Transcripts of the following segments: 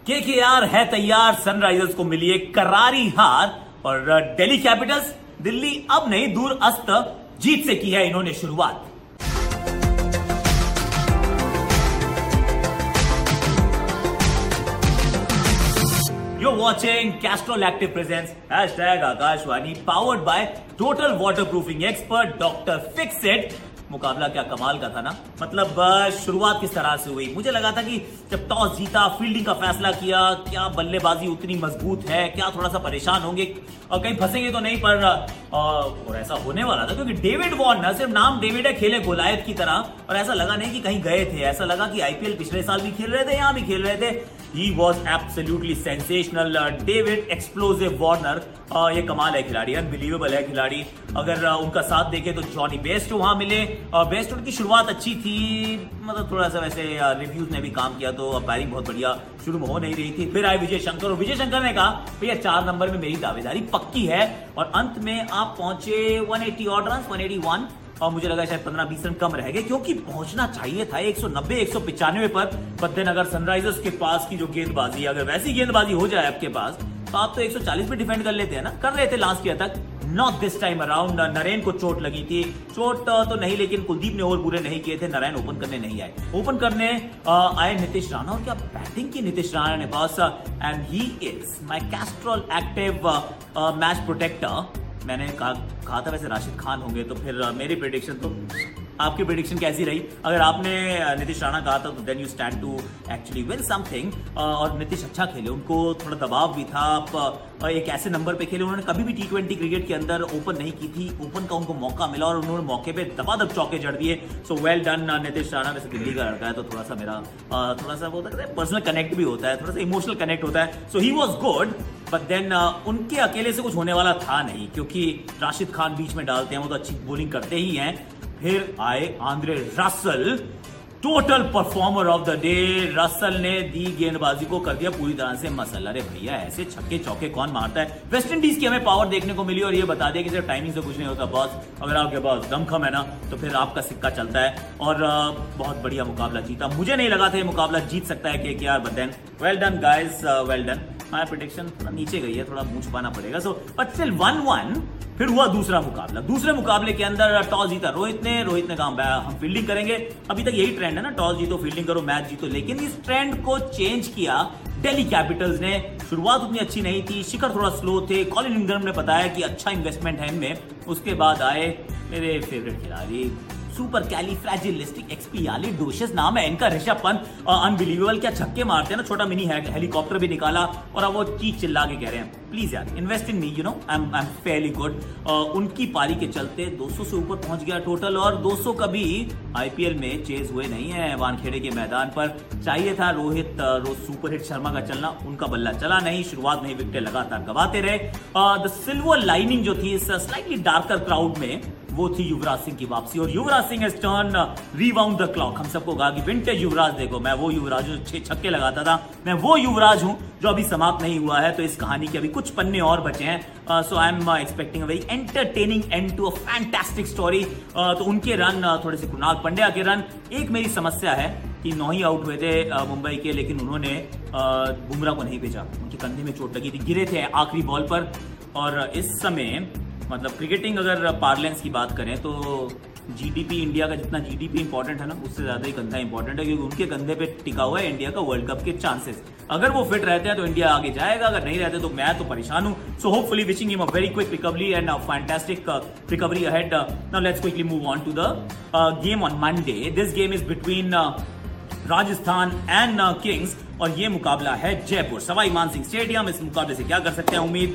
KKR है तैयार, Sunrisers को मिली एक करारी हार और दिल्ली कैपिटल्स दिल्ली अब नहीं दूर अस्त जीत से की है इन्होंने शुरुआत। You're watching Castrol Active presents #Akashvani powered by Total Waterproofing Expert Dr. Fixit। मुकाबला क्या कमाल का था ना, मतलब शुरुआत किस तरह से हुई। मुझे लगा था कि जब टॉस जीता, फील्डिंग का फैसला किया, क्या बल्लेबाजी उतनी मजबूत है, क्या थोड़ा सा परेशान होंगे और कहीं फंसेंगे तो नहीं, पर और ऐसा होने वाला था क्योंकि डेविड वार्नर, सिर्फ नाम डेविड है, खेले गोलायत की तरह और ऐसा लगा नहीं कि कहीं गए थे। ऐसा लगा कि आईपीएल पिछले साल भी खेल रहे थे, यहां भी खेल रहे थे। He was absolutely sensational. David explosive Warner, ये कमाल है खिलाड़ी, अनबिलीवेबल है खिलाड़ी। अगर उनका साथ देखें तो जॉनी बेस्ट वहां मिले। बेस्ट उनकी शुरुआत अच्छी थी, मतलब थोड़ा सा वैसे रिव्यूज ने भी काम किया तो बैटिंग बहुत बढ़िया शुरू में हो नहीं रही थी। फिर आए विजय शंकर और विजय शंकर ने कहा भैया 4 नंबर में मेरी दावेदारी पक्की है और अंत में आप पहुंचे 180 ऑड रन, 181 और मुझे लगा शायद 15-20 रन कम रह गए क्योंकि पहुंचना चाहिए था 190-195 पर। बट अगर सनराइजर्स के पास की जो गेंदबाजी, अगर वैसी गेंदबाजी हो जाए आपके पास तो आप तो 140 पे डिफेंड कर लेते हैं ना, कर रहे थे लास्ट ईयर तक। Not this time around. Narine को चोट लगी थी, चोट तो नहीं लेकिन कुलदीप ने ओवर पूरे नहीं किए थे। नारायण ओपन करने नहीं आए, ओपन करने आए नीतीश राणा और क्या बैटिंग की नीतीश राणा ने पास। And he is my Castrol active match protector. मैंने कहा था वैसे राशिद खान होंगे, तो फिर मेरी प्रेडिक्शन तो आपकी प्रेडिक्शन कैसी रही? अगर आपने नीतीश राणा कहा था तो then you stand to actually win something. और नीतीश अच्छा खेले, उनको थोड़ा दबाव भी था। आप एक ऐसे नंबर पे खेले, उन्होंने कभी भी T20 क्रिकेट के अंदर ओपन नहीं की थी, ओपन का उनको मौका मिला और उन्होंने मौके पे दबादब चौके जड़ दिए। So well done Nitish Rana. वैसे दिल्ली का लड़का है तो थोड़ा सा मेरा थोड़ा सा वो पर्सनल कनेक्ट भी होता है, थोड़ा सा इमोशनल कनेक्ट होता है। So he was good but then उनके अकेले से कुछ होने वाला था नहीं क्योंकि राशिद खान बीच में डालते हैं, वो तो अच्छी बॉलिंग करते ही हैं। फिर आए Andre Russell, total performer of the day. Russell ने दी गेंदबाजी को कर दिया पूरी तरह से मसल। अरे भैया ऐसे छक्के चौके कौन मारता है? वेस्ट इंडीज की हमें पावर देखने को मिली और ये बता दिया कि सिर्फ टाइमिंग से कुछ नहीं होता बॉस, अगर आपके पास दमखम है ना तो फिर आपका सिक्का चलता है। और बहुत बढ़िया मुकाबला जीता। मुझे नहीं लगा था ये मुकाबला जीत सकता है KKR, but then well done guys, well done. My prediction थोड़ा नीचे गई है, थोड़ा मुंह छुपाना पड़ेगा। So but still 1-1। फिर हुआ दूसरा मुकाबला। दूसरे मुकाबले के अंदर टॉस जीता रोहित ने कहा हम फील्डिंग करेंगे। अभी तक यही ट्रेंड है ना, टॉस जीतो फील्डिंग करो मैच जीतो, लेकिन इस ट्रेंड को चेंज किया दिल्ली कैपिटल्स ने। शुरुआत उतनी अच्छी नहीं थी, शिखर थोड़ा स्लो थे। कॉलिन इंग्रैम ने बताया कि अच्छा इन्वेस्टमेंट है इनमें। उसके बाद आए मेरे फेवरेट खिलाड़ी, सुपर कैलीफ्रैजिलिस्टिक एक्सपियालिडोशियस नाम है इनका, ऋषभ पंत। अनबिलीवेबल क्या छक्के मारते हैं ना, छोटा मिनी हेलीकॉप्टर भी निकाला और अब वो चीख चिल्ला के कह रहे हैं प्लीज यार invest in me, you know I am fairly good. उनकी पारी के चलते 200 से ऊपर पहुंच गया टोटल और 200 कभी आईपीएल में चेज हुए नहीं है वानखेड़े के मैदान पर। चाहिए था रोहित सुपरहिट शर्मा का चलना, उनका बल्ला चला नहीं। शुरुआत में ही विकेट लगातार गवाते रहे। द सिल्वर लाइनिंग जो थी इस स्लाइटली डार्कर क्राउड में वो थी युवराज सिंह की वापसी और Yuvraj Singh has turn rewound the clock. हम सबको कहा कि विंटेज युवराज देखो, मैं वो युवराज हूं जो 6 छक्के लगाता था, मैं वो युवराज हूं जो अभी समाप्त नहीं हुआ है। तो इस कहानी के अभी कुछ पन्ने और बचे हैं। So I am expecting a very entertaining end to a fantastic story. तो उनके रन, थोड़े से कुणाल पंड्या के रन। एक मेरी समस्या है कि 9 ही आउट हुए थे मुंबई के, लेकिन उन्होंने बुमराह को नहीं भेजा, उनके कंधे में चोट लगी थी, गिरे थे आखिरी बॉल पर। और इस समय मतलब क्रिकेटिंग अगर पार्लेंस की बात करें तो जीडीपी, इंडिया का जितना जीडीपी इंपॉर्टेंट है ना उससे ज्यादा ही कंधा इंपॉर्टेंट है क्योंकि उनके कंधे पे टिका हुआ है इंडिया का वर्ल्ड कप के चांसेस। अगर वो फिट रहते हैं तो इंडिया आगे जाएगा, अगर नहीं रहते तो मैं तो परेशान हूं। So hopefully wishing him a very quick recovery and a fantastic recovery ahead. Now let's quickly move on to the game on Monday. This game is between Rajasthan and Kings और ये मुकाबला है जयपुर सवाई मानसिंह स्टेडियम। इस मुकाबले से क्या कर सकते हैं उम्मीद,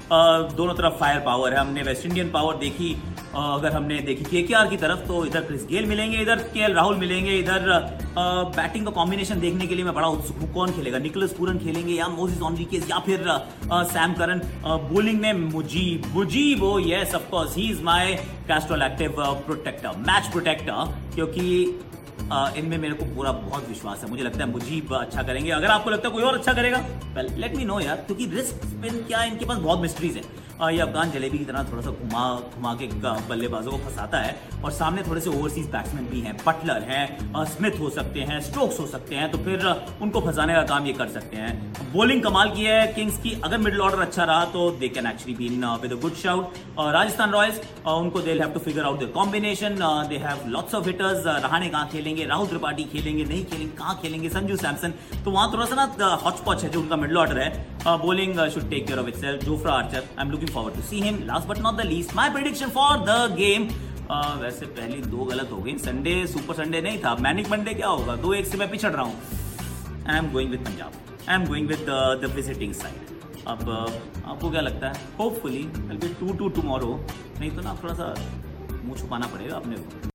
दोनों तरफ फायर पावर है। हमने वेस्ट इंडियन पावर देखी, अगर हमने देखी केकेआर की तरफ तो इधर क्रिस गेल मिलेंगे, इधर केएल राहुल मिलेंगे। इधर बैटिंग का कॉम्बिनेशन देखने के लिए मैं बड़ा उत्सुक हूं, कौन खेलेगा, निकोलस पूरन खेलेंगे या मोजिस ऑनरिकेज या फिर सैम करन। बॉलिंग में Mujeeb oh yes of course he is my Castrol active protector, match protector, क्योंकि इनमें मेरे को पूरा बहुत विश्वास है। मुझे लगता है मुजीब अच्छा करेंगे। अगर आपको लगता है कोई और अच्छा करेगा, वेल लेट मी नो यार, क्योंकि रिस्क स्पिन क्या है, इनके पास बहुत मिस्ट्रीज है। ये अफगान जलेबी की तरह थोड़ा सा घुमा के बल्लेबाजों को फंसाता है, और सामने थोड़े से ओवरसीज बैट्समैन भी हैं, बटलर हैं, स्मिथ हो सकते हैं, स्टोक्स हो सकते हैं, तो फिर उनको फंसाने का काम ये कर सकते हैं। बॉलिंग कमाल की है किंग्स की, अगर मिडिल ऑर्डर अच्छा रहा तो they can actually be in with a good shout. Rajasthan Royals, उनको they have to figure out the combination, they have lots of hitters. Rahane कहाँ खेलेंगे, राहुल त्रिपाठी खेलेंगे, नहीं खेलेंगे, कहाँ खेलेंगे, संजू सैमसन, तो वहां थोड़ा सा ना हॉच पॉच है जो उनका मिडिल ऑर्डर है। Bowling should take care of itself. Jofra Archer, I am looking forward to see him. Last but not the least, my prediction for the game, वैसे पहली 2 गलत हो गई, संडे सुपर संडे नहीं था, मैनिक मंडे क्या होगा, 2-1 से मैं पिछड़ रहा हूं। I am going with Punjab, I am going with the visiting side. अब आपको क्या लगता है? होपफुली 2-2 टुमारो, नहीं तो ना थोड़ा सा मुंह छुपाना पड़ेगा अपने को।